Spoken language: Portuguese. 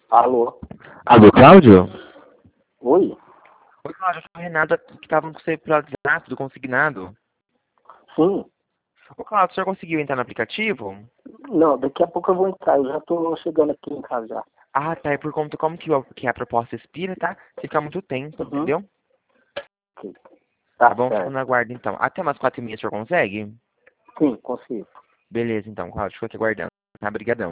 Alô? Alô, Cláudio? Oi? Oi, Cláudio, eu sou a Renata, que estava com você pelo WhatsApp do consignado. Sim? Ô, Cláudio, o senhor conseguiu entrar no aplicativo? Não, daqui a pouco eu vou entrar. Eu já tô chegando aqui em casa já. Ah, tá, é por conta como que a proposta expira, tá? Fica muito tempo, Uhum. entendeu? Ok. Tá Tá bom, fico certo. na guarda então. Até umas 4h30 o senhor consegue? Sim, consigo. Beleza, então, Cláudio, fico aqui aguardando. Tá, brigadão.